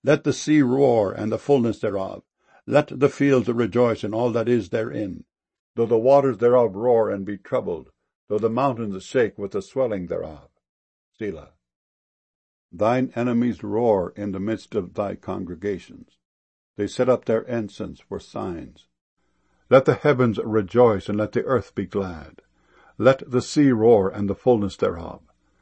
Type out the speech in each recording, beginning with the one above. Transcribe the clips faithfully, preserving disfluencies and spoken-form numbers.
Let the sea roar, and the fullness thereof. Let the fields rejoice, and all that is therein. Though the waters thereof roar and be troubled, though the mountains shake with the swelling thereof. Selah. Thine enemies roar in the midst of thy congregations. They set up their ensigns for signs. Let the heavens rejoice, and let the earth be glad. Let the sea roar, and the fullness thereof.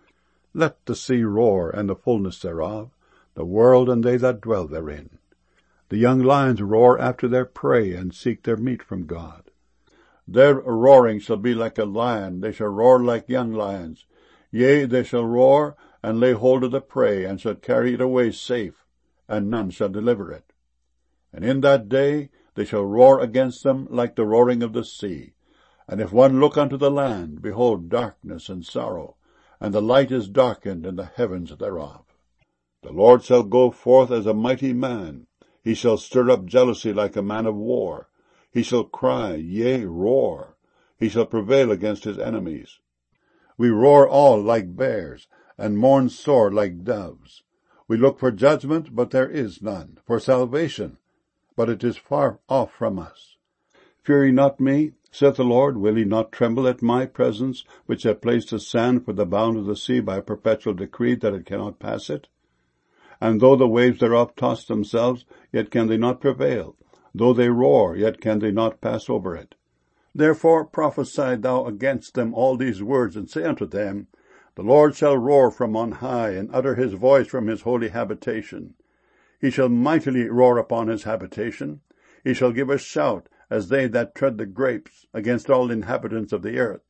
Let the sea roar, and the fullness thereof, the world and they that dwell therein. The young lions roar after their prey, and seek their meat from God. Their roaring shall be like a lion, they shall roar like young lions. Yea, they shall roar, and lay hold of the prey, and shall carry it away safe, and none shall deliver it. And in that day they shall roar against them like the roaring of the sea. And if one look unto the land, behold darkness and sorrow, and the light is darkened in the heavens thereof. The Lord shall go forth as a mighty man. He shall stir up jealousy like a man of war. He shall cry, yea, roar. He shall prevail against his enemies. We roar all like bears, and mourn sore like doves. We look for judgment, but there is none, for salvation, but it is far off from us. Fear ye not me, saith the Lord. Will ye not tremble at my presence, which have placed the sand for the bound of the sea by a perpetual decree, that it cannot pass it? And though the waves thereof toss themselves, yet can they not prevail. Though they roar, yet can they not pass over it. Therefore prophesy thou against them all these words, and say unto them, The Lord shall roar from on high, and utter his voice from his holy habitation. He shall mightily roar upon his habitation. He shall give a shout, as they that tread the grapes, against all inhabitants of the earth.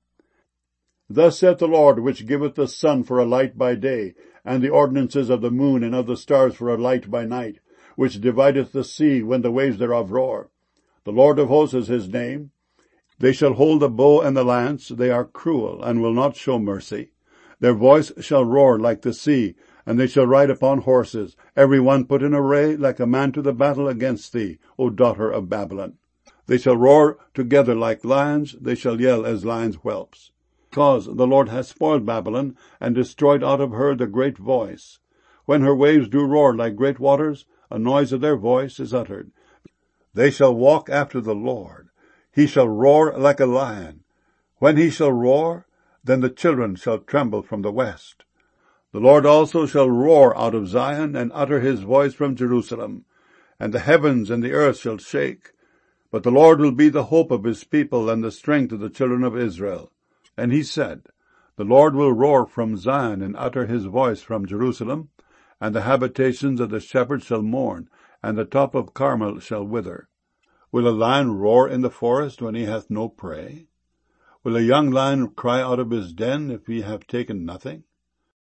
Thus saith the Lord, which giveth the sun for a light by day, and the ordinances of the moon and of the stars for a light by night, which divideth the sea when the waves thereof roar. The Lord of hosts is his name. They shall hold the bow and the lance. They are cruel, and will not show mercy. Their voice shall roar like the sea, and they shall ride upon horses, every one put in array like a man to the battle against thee, O daughter of Babylon. They shall roar together like lions, they shall yell as lions' whelps. Because the Lord hath spoiled Babylon, and destroyed out of her the great voice. When her waves do roar like great waters, a noise of their voice is uttered. They shall walk after the Lord. He shall roar like a lion. When he shall roar, then the children shall tremble from the west. The Lord also shall roar out of Zion, and utter his voice from Jerusalem. And the heavens and the earth shall shake. But the Lord will be the hope of his people, and the strength of the children of Israel. And he said, The Lord will roar from Zion, and utter his voice from Jerusalem. And the habitations of the shepherds shall mourn, and the top of Carmel shall wither. Will a lion roar in the forest when he hath no prey? Will a young lion cry out of his den if he have taken nothing?